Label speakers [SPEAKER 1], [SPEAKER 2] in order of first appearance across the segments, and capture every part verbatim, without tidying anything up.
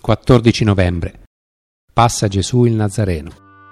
[SPEAKER 1] quattordici novembre. Passa Gesù il Nazareno.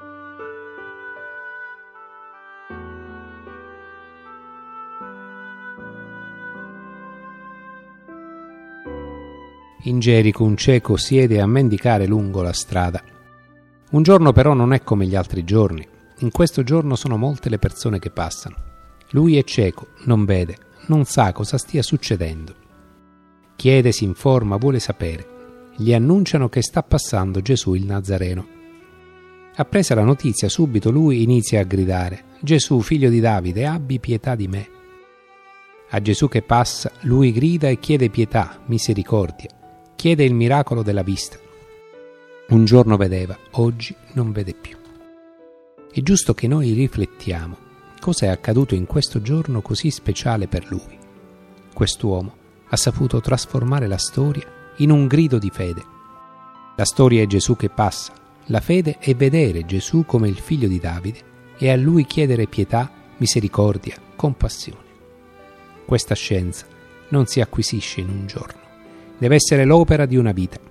[SPEAKER 1] In Gerico un cieco siede a mendicare lungo la strada. Un giorno però non è come gli altri giorni. In questo giorno sono molte le persone che passano. Lui è cieco, non vede, non sa cosa stia succedendo. Chiede, si informa, vuole sapere. Gli annunciano che sta passando Gesù il Nazareno. Appresa la notizia, subito lui inizia a gridare: Gesù, figlio di Davide, abbi pietà di me. A Gesù che passa, lui grida e chiede pietà, misericordia, chiede il miracolo della vista. Un giorno vedeva, oggi non vede più. È giusto che noi riflettiamo cosa è accaduto in questo giorno così speciale per lui. Quest'uomo ha saputo trasformare la storia in un grido di fede. La storia è Gesù che passa, la fede è vedere Gesù come il figlio di Davide e a lui chiedere pietà, misericordia, compassione. Questa scienza non si acquisisce in un giorno, deve essere l'opera di una vita.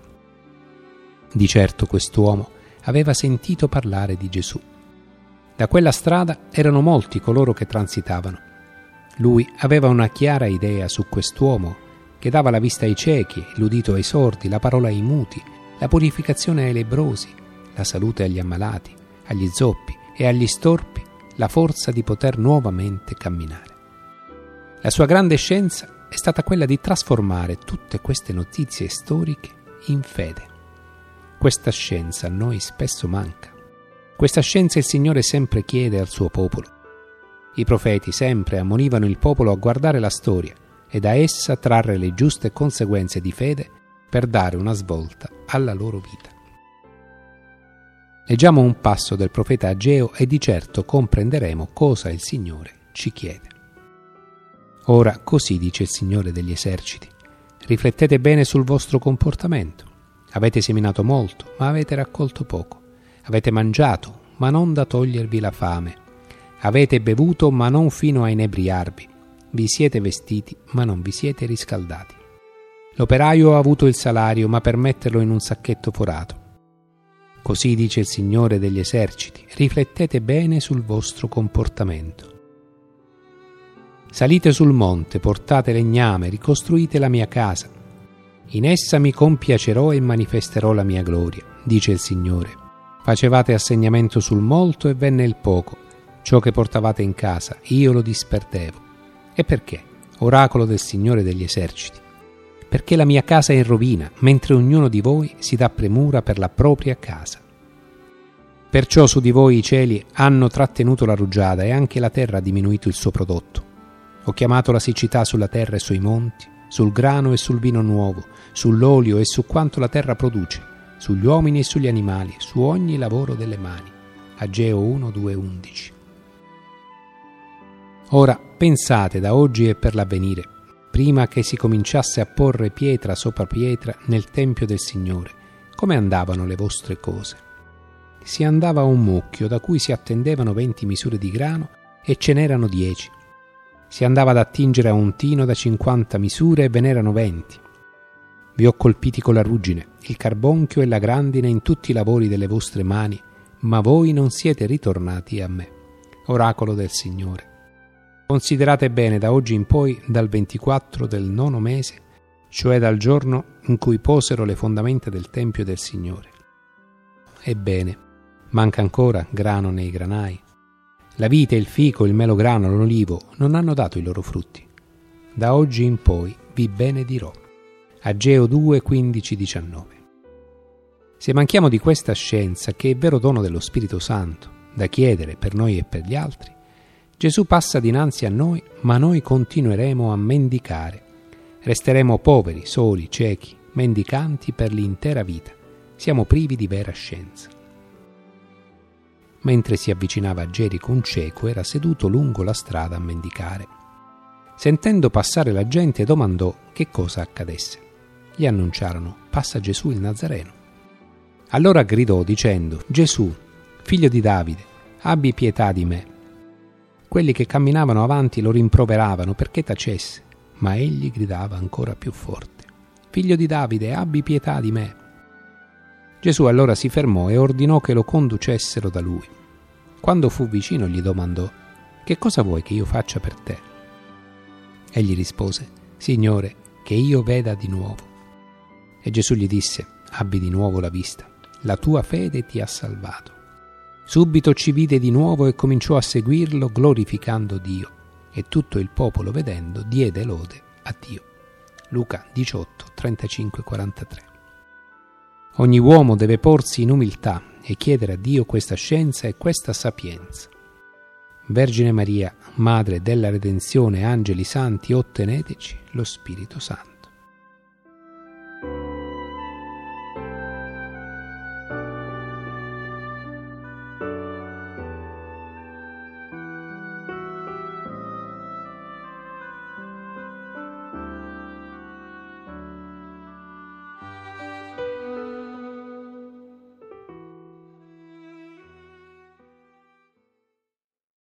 [SPEAKER 1] Di certo quest'uomo aveva sentito parlare di Gesù. Da quella strada erano molti coloro che transitavano. Lui aveva una chiara idea su quest'uomo che dava la vista ai ciechi, l'udito ai sordi, la parola ai muti, la purificazione ai lebbrosi, la salute agli ammalati, agli zoppi e agli storpi, la forza di poter nuovamente camminare. La sua grande scienza è stata quella di trasformare tutte queste notizie storiche in fede. Questa scienza a noi spesso manca. Questa scienza il Signore sempre chiede al suo popolo. I profeti sempre ammonivano il popolo a guardare la storia e da essa trarre le giuste conseguenze di fede per dare una svolta alla loro vita. Leggiamo un passo del profeta Ageo e di certo comprenderemo cosa il Signore ci chiede. Ora così dice il Signore degli eserciti: riflettete bene sul vostro comportamento. Avete seminato molto, ma avete raccolto poco. Avete mangiato, ma non da togliervi la fame. Avete bevuto, ma non fino a inebriarvi. Vi siete vestiti, ma non vi siete riscaldati. L'operaio ha avuto il salario, ma per metterlo in un sacchetto forato. Così dice il Signore degli eserciti: riflettete bene sul vostro comportamento. Salite sul monte, portate legname, ricostruite la mia casa. In essa mi compiacerò e manifesterò la mia gloria, dice il Signore. Facevate assegnamento sul molto e venne il poco. Ciò che portavate in casa, io lo disperdevo. E perché? Oracolo del Signore degli eserciti. Perché la mia casa è in rovina, mentre ognuno di voi si dà premura per la propria casa. Perciò su di voi i cieli hanno trattenuto la rugiada e anche la terra ha diminuito il suo prodotto. Ho chiamato la siccità sulla terra e sui monti, sul grano e sul vino nuovo, sull'olio e su quanto la terra produce, sugli uomini e sugli animali, su ogni lavoro delle mani. Ageo uno, due, undici. Ora pensate da oggi e per l'avvenire, prima che si cominciasse a porre pietra sopra pietra nel Tempio del Signore, come andavano le vostre cose. Si andava a un mucchio da cui si attendevano venti misure di grano e ce n'erano dieci. Si andava ad attingere a un tino da cinquanta misure e ve n'erano venti. Vi ho colpiti con la ruggine, il carbonchio e la grandine in tutti i lavori delle vostre mani, ma voi non siete ritornati a me. Oracolo del Signore. Considerate bene da oggi in poi, dal ventiquattro del nono mese, cioè dal giorno in cui posero le fondamenta del Tempio del Signore. Ebbene, manca ancora grano nei granai. La vite, il fico, il melograno, l'olivo non hanno dato i loro frutti. Da oggi in poi vi benedirò. Ageo due, quindici, diciannove. Se manchiamo di questa scienza, che è vero dono dello Spirito Santo, da chiedere per noi e per gli altri, Gesù passa dinanzi a noi, ma noi continueremo a mendicare. Resteremo poveri, soli, ciechi, mendicanti per l'intera vita. Siamo privi di vera scienza. Mentre si avvicinava a Gerico, un cieco era seduto lungo la strada a mendicare. Sentendo passare la gente, domandò che cosa accadesse. Gli annunciarono: passa Gesù il Nazareno. Allora gridò dicendo: Gesù, figlio di Davide, abbi pietà di me. Quelli che camminavano avanti lo rimproveravano perché tacesse, ma egli gridava ancora più forte: Figlio di Davide, abbi pietà di me. Gesù allora si fermò e ordinò che lo conducessero da lui. Quando fu vicino gli domandò: «Che cosa vuoi che io faccia per te?» Egli rispose: «Signore, che io veda di nuovo». E Gesù gli disse: «Abbi di nuovo la vista, la tua fede ti ha salvato». Subito ci vide di nuovo e cominciò a seguirlo glorificando Dio, e tutto il popolo vedendo diede lode a Dio. Luca diciotto, trentacinque quarantatré. Ogni uomo deve porsi in umiltà e chiedere a Dio questa scienza e questa sapienza. Vergine Maria, Madre della Redenzione, angeli santi, otteneteci lo Spirito Santo.